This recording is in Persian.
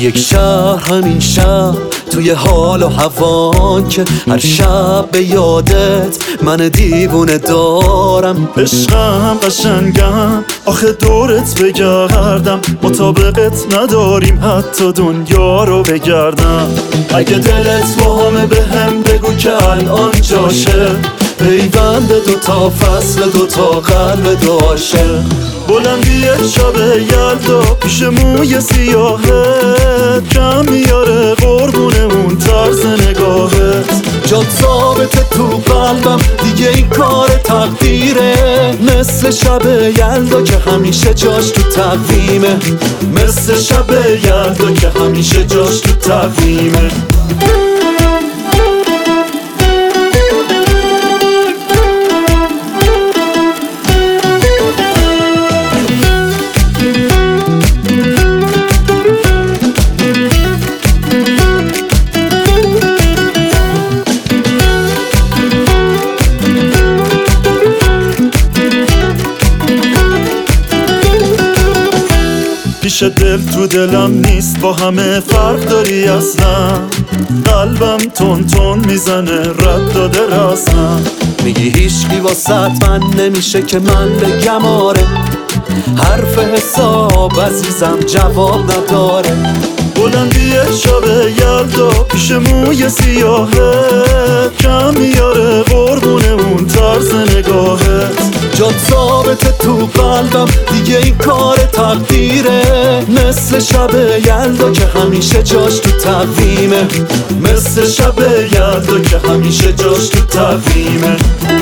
یک شهر همین شهر توی حال و هوان که هر شب به یادت من دیوونه دارم. عشقم قشنگم آخه دورت بگردم، مطابقت نداریم حتی دنیا رو بگردم. اگه دلت باهمه بهم بگو که الان جاشه، پیوند دوتا فصل دوتا قلب داشه. بلندی شب یلدا پیش موی سیاهت کم میاره قربون اون طرز نگاهت. جات ثابته تو قلبم دیگه این کار تقدیره، مثل شب یلدا که همیشه جاش تو تقویمه، مثل شب یلدا که همیشه جاش تو تقویمه. پیش دل تو دلم نیست، با همه فرق داری اصلا. قلبم تون تون میزنه رد داده رسنا. میگی هیچکی واسط من نمیشه که من بگم آره، حرف حساب عزیزم جواب نداره. بلندی شب یلدا پیش موی سیاهت کم میاره قربون اون طرز نگاهت. جات ثابته تو قلبم دیگه این کار تقدیره، مثل شب یلدا که همیشه جاش تو تقویمه، مثل شب یلدا که همیشه جاش تو تقویمه.